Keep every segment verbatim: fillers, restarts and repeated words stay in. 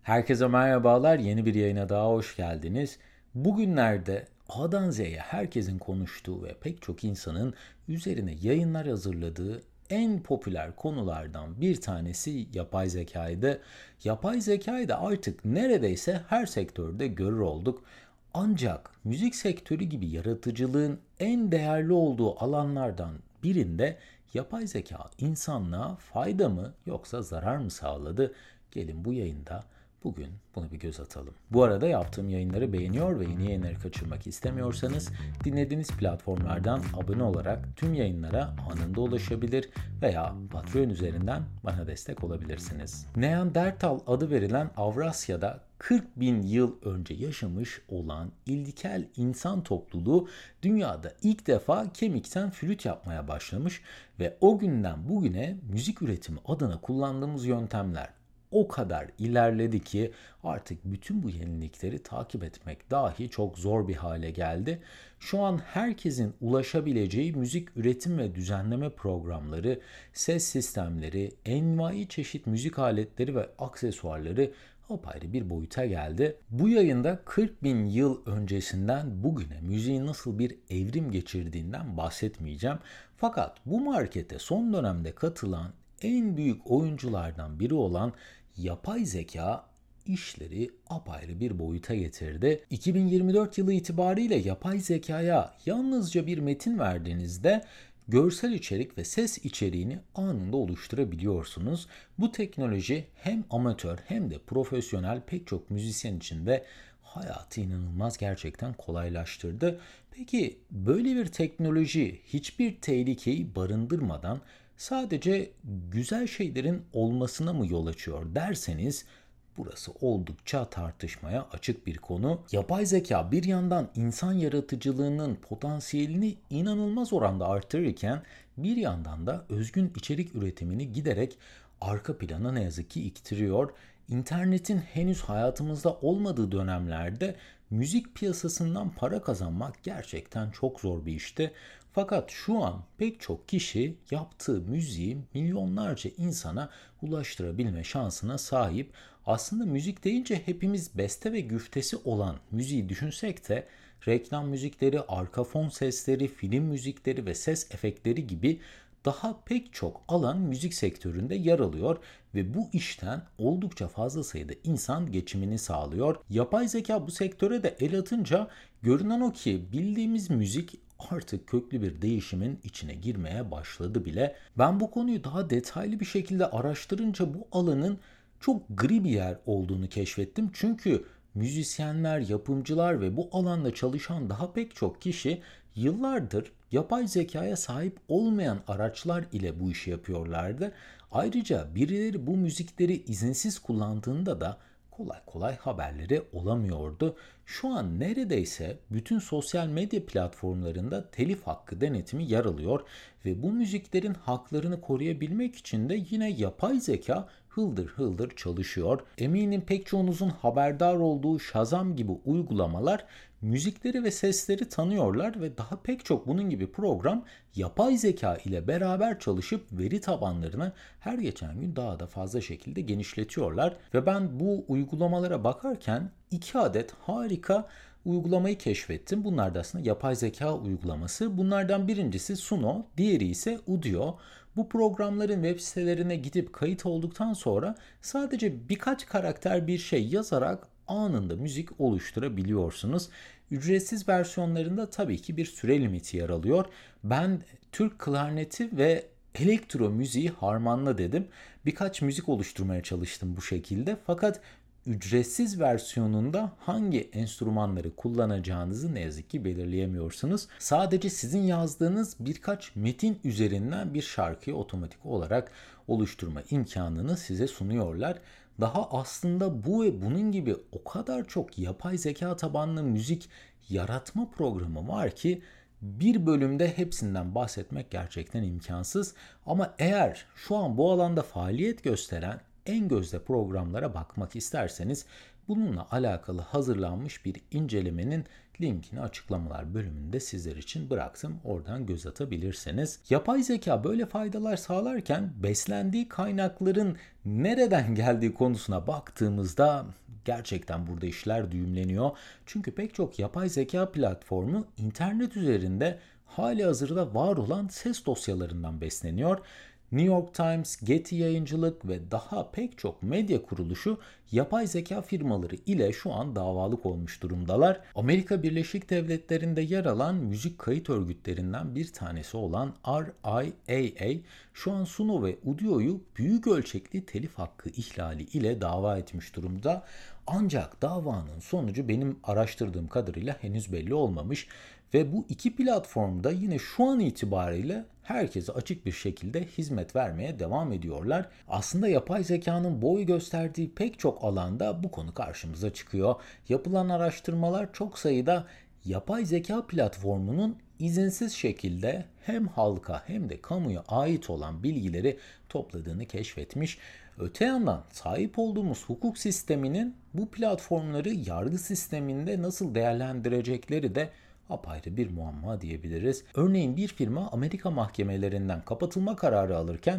Herkese merhabalar, yeni bir yayına daha hoş geldiniz. Bugünlerde A'dan Z'ye herkesin konuştuğu ve pek çok insanın üzerine yayınlar hazırladığı en popüler konulardan bir tanesi yapay zekaydı. Yapay zekayı da artık neredeyse her sektörde görür olduk. Ancak müzik sektörü gibi yaratıcılığın en değerli olduğu alanlardan birinde yapay zeka insanlığa fayda mı yoksa zarar mı sağladı? Gelin bu yayında bugün bunu bir göz atalım. Bu arada yaptığım yayınları beğeniyor ve yeni yayınları kaçırmak istemiyorsanız dinlediğiniz platformlardan abone olarak tüm yayınlara anında ulaşabilir veya Patreon üzerinden bana destek olabilirsiniz. Neandertal adı verilen Avrasya'da kırk bin yıl önce yaşamış olan ilkel insan topluluğu dünyada ilk defa kemikten flüt yapmaya başlamış ve o günden bugüne müzik üretimi adına kullandığımız yöntemler o kadar ilerledi ki artık bütün bu yenilikleri takip etmek dahi çok zor bir hale geldi. Şu an herkesin ulaşabileceği müzik üretim ve düzenleme programları, ses sistemleri, envai çeşit müzik aletleri ve aksesuarları apayrı bir boyuta geldi. Bu yayında kırk bin yıl öncesinden bugüne müziğin nasıl bir evrim geçirdiğinden bahsetmeyeceğim. Fakat bu markete son dönemde katılan en büyük oyunculardan biri olan yapay zeka işleri apayrı bir boyuta getirdi. iki bin yirmi dört yılı itibariyle yapay zekaya yalnızca bir metin verdiğinizde görsel içerik ve ses içeriğini anında oluşturabiliyorsunuz. Bu teknoloji hem amatör hem de profesyonel pek çok müzisyen için de hayatı inanılmaz gerçekten kolaylaştırdı. Peki böyle bir teknoloji hiçbir tehlikeyi barındırmadan sadece güzel şeylerin olmasına mı yol açıyor derseniz burası oldukça tartışmaya açık bir konu. Yapay zeka bir yandan insan yaratıcılığının potansiyelini inanılmaz oranda artırırken bir yandan da özgün içerik üretimini giderek arka plana ne yazık ki iktiriyor. İnternetin henüz hayatımızda olmadığı dönemlerde müzik piyasasından para kazanmak gerçekten çok zor bir işti. Fakat şu an pek çok kişi yaptığı müziği milyonlarca insana ulaştırabilme şansına sahip. Aslında müzik deyince hepimiz beste ve güftesi olan müziği düşünsek de reklam müzikleri, arka fon sesleri, film müzikleri ve ses efektleri gibi daha pek çok alan müzik sektöründe yer alıyor ve bu işten oldukça fazla sayıda insan geçimini sağlıyor. Yapay zeka bu sektöre de el atınca görünen o ki bildiğimiz müzik artık köklü bir değişimin içine girmeye başladı bile. Ben bu konuyu daha detaylı bir şekilde araştırınca bu alanın çok gri bir yer olduğunu keşfettim. Çünkü müzisyenler, yapımcılar ve bu alanda çalışan daha pek çok kişi yıllardır yapay zekaya sahip olmayan araçlar ile bu işi yapıyorlardı. Ayrıca birileri bu müzikleri izinsiz kullandığında da kolay kolay haberleri olamıyordu. Şu an neredeyse bütün sosyal medya platformlarında telif hakkı denetimi yer alıyor ve bu müziklerin haklarını koruyabilmek için de yine yapay zeka hıldır hıldır çalışıyor. Eminim pek çoğunuzun haberdar olduğu Shazam gibi uygulamalar müzikleri ve sesleri tanıyorlar ve daha pek çok bunun gibi program yapay zeka ile beraber çalışıp veri tabanlarını her geçen gün daha da fazla şekilde genişletiyorlar. Ve ben bu uygulamalara bakarken iki adet harika uygulamayı keşfettim. Bunlar da aslında yapay zeka uygulaması. Bunlardan birincisi Suno, diğeri ise Udio. Bu programların web sitelerine gidip kayıt olduktan sonra sadece birkaç karakter bir şey yazarak anında müzik oluşturabiliyorsunuz. Ücretsiz versiyonlarında tabii ki bir süre limiti yer alıyor. Ben Türk klarneti ve elektro müziği harmanla dedim. Birkaç müzik oluşturmaya çalıştım bu şekilde. Fakat ücretsiz versiyonunda hangi enstrümanları kullanacağınızı ne yazık ki belirleyemiyorsunuz. Sadece sizin yazdığınız birkaç metin üzerinden bir şarkıyı otomatik olarak oluşturma imkanını size sunuyorlar. Daha aslında bu ve bunun gibi o kadar çok yapay zeka tabanlı müzik yaratma programı var ki bir bölümde hepsinden bahsetmek gerçekten imkansız. Ama eğer şu an bu alanda faaliyet gösteren en gözde programlara bakmak isterseniz bununla alakalı hazırlanmış bir incelemenin Linkini açıklamalar bölümünde sizler için bıraktım. Oradan göz atabilirsiniz. Yapay zeka böyle faydalar sağlarken beslendiği kaynakların nereden geldiği konusuna baktığımızda gerçekten burada işler düğümleniyor. Çünkü pek çok yapay zeka platformu internet üzerinde halihazırda var olan ses dosyalarından besleniyor. New York Times, Getty Yayıncılık ve daha pek çok medya kuruluşu yapay zeka firmaları ile şu an davalık olmuş durumdalar. Amerika Birleşik Devletleri'nde yer alan müzik kayıt örgütlerinden bir tanesi olan R I A A şu an Suno ve Udio'yu büyük ölçekli telif hakkı ihlali ile dava etmiş durumda. Ancak davanın sonucu benim araştırdığım kadarıyla henüz belli olmamış ve bu iki platformda yine şu an itibariyle herkese açık bir şekilde hizmet vermeye devam ediyorlar. Aslında yapay zekanın boy gösterdiği pek çok alanda bu konu karşımıza çıkıyor. Yapılan araştırmalar çok sayıda yapay zeka platformunun izinsiz şekilde hem halka hem de kamuya ait olan bilgileri topladığını keşfetmiş. Öte yandan sahip olduğumuz hukuk sisteminin bu platformları yargı sisteminde nasıl değerlendirecekleri de apayrı bir muamma diyebiliriz. Örneğin bir firma Amerika mahkemelerinden kapatılma kararı alırken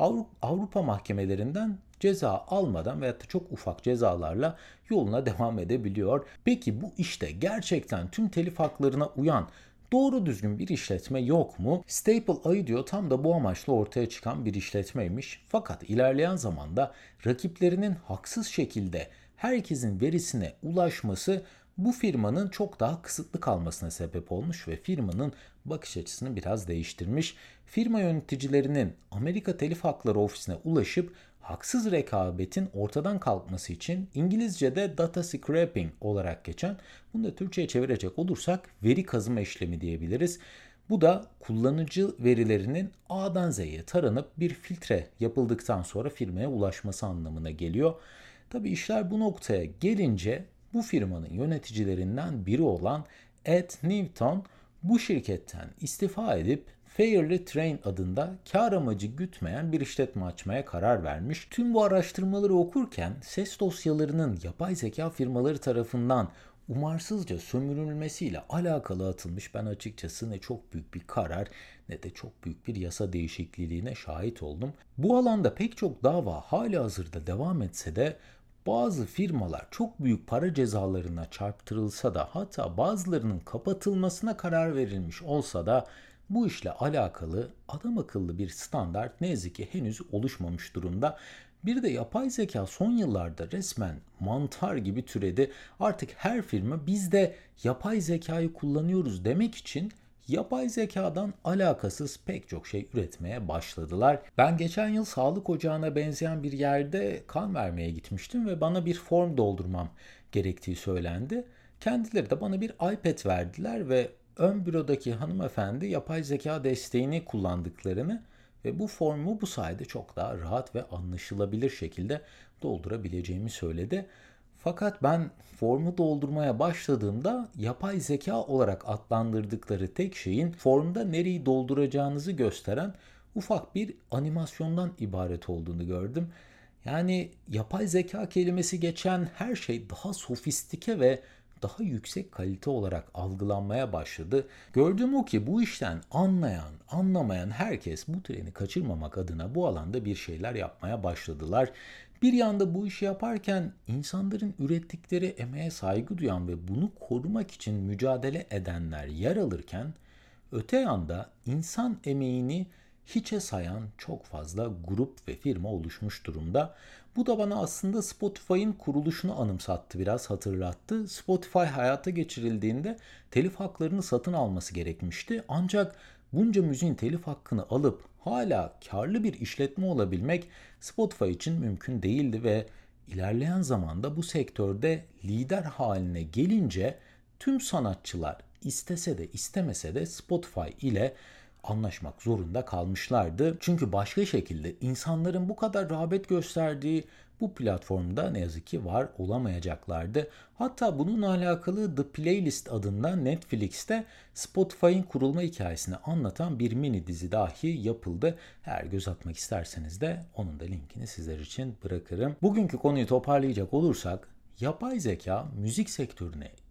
Avrupa mahkemelerinden ceza almadan veyahut da çok ufak cezalarla yoluna devam edebiliyor. Peki bu işte gerçekten tüm telif haklarına uyan doğru düzgün bir işletme yok mu? Staple Audio tam da bu amaçla ortaya çıkan bir işletmeymiş. Fakat ilerleyen zamanda rakiplerinin haksız şekilde herkesin verisine ulaşması bu firmanın çok daha kısıtlı kalmasına sebep olmuş ve firmanın bakış açısını biraz değiştirmiş. Firma yöneticilerinin Amerika Telif Hakları Ofisi'ne ulaşıp haksız rekabetin ortadan kalkması için İngilizce'de data scraping olarak geçen, bunu da Türkçe'ye çevirecek olursak veri kazıma işlemi diyebiliriz. Bu da kullanıcı verilerinin A'dan Z'ye taranıp bir filtre yapıldıktan sonra firmaya ulaşması anlamına geliyor. Tabii işler bu noktaya gelince bu firmanın yöneticilerinden biri olan Ed Newton bu şirketten istifa edip Fairly Train adında kar amacı gütmeyen bir işletme açmaya karar vermiş. Tüm bu araştırmaları okurken ses dosyalarının yapay zeka firmaları tarafından umarsızca sömürülmesiyle alakalı atılmış ben açıkçası ne çok büyük bir karar ne de çok büyük bir yasa değişikliğine şahit oldum. Bu alanda pek çok dava halihazırda devam etse de bazı firmalar çok büyük para cezalarına çarptırılsa da hatta bazılarının kapatılmasına karar verilmiş olsa da bu işle alakalı adam akıllı bir standart ne yazık ki henüz oluşmamış durumda. Bir de yapay zeka son yıllarda resmen mantar gibi türedi. Artık her firma biz de yapay zekayı kullanıyoruz demek için yapay zekadan alakasız pek çok şey üretmeye başladılar. Ben geçen yıl sağlık ocağına benzeyen bir yerde kan vermeye gitmiştim ve bana bir form doldurmam gerektiği söylendi. Kendileri de bana bir iPad verdiler ve ön bürodaki hanımefendi yapay zeka desteğini kullandıklarını ve bu formu bu sayede çok daha rahat ve anlaşılabilir şekilde doldurabileceğimi söyledi. Fakat ben formu doldurmaya başladığımda yapay zeka olarak adlandırdıkları tek şeyin formda nereyi dolduracağınızı gösteren ufak bir animasyondan ibaret olduğunu gördüm. Yani yapay zeka kelimesi geçen her şey daha sofistike ve daha yüksek kalite olarak algılanmaya başladı. Gördüğüm o ki bu işten anlayan, anlamayan herkes bu treni kaçırmamak adına bu alanda bir şeyler yapmaya başladılar. Bir yanda bu işi yaparken insanların ürettikleri emeğe saygı duyan ve bunu korumak için mücadele edenler yer alırken, öte yanda insan emeğini hiçe sayan çok fazla grup ve firma oluşmuş durumda. Bu da bana aslında Spotify'ın kuruluşunu anımsattı, biraz hatırlattı. Spotify hayata geçirildiğinde telif haklarını satın alması gerekmişti. Ancak bunca müziğin telif hakkını alıp hala karlı bir işletme olabilmek Spotify için mümkün değildi ve ilerleyen zamanda bu sektörde lider haline gelince tüm sanatçılar istese de istemese de Spotify ile anlaşmak zorunda kalmışlardı. Çünkü başka şekilde insanların bu kadar rağbet gösterdiği bu platformda ne yazık ki var olamayacaklardı. Hatta bununla alakalı The Playlist adında Netflix'te Spotify'ın kurulma hikayesini anlatan bir mini dizi dahi yapıldı. Eğer göz atmak isterseniz de onun da linkini sizler için bırakırım. Bugünkü konuyu toparlayacak olursak, yapay zeka müzik sektörüne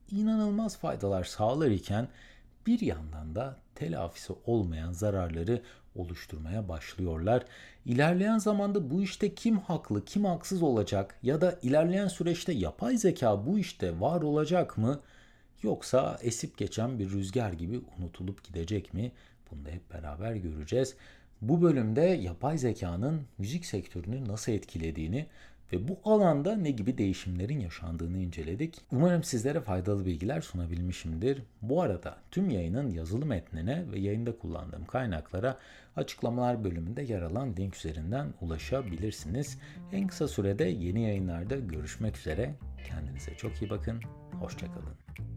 inanılmaz faydalar sağlar iken bir yandan da telafisi olmayan zararları oluşturmaya başlıyorlar. İlerleyen zamanda bu işte kim haklı, kim haksız olacak ya da ilerleyen süreçte yapay zeka bu işte var olacak mı? Yoksa esip geçen bir rüzgar gibi unutulup gidecek mi? Bunu da hep beraber göreceğiz. Bu bölümde yapay zekanın müzik sektörünü nasıl etkilediğini ve bu alanda ne gibi değişimlerin yaşandığını inceledik. Umarım sizlere faydalı bilgiler sunabilmişimdir. Bu arada tüm yayının yazılı metnine ve yayında kullandığım kaynaklara açıklamalar bölümünde yer alan link üzerinden ulaşabilirsiniz. En kısa sürede yeni yayınlarda görüşmek üzere. Kendinize çok iyi bakın. Hoşça kalın.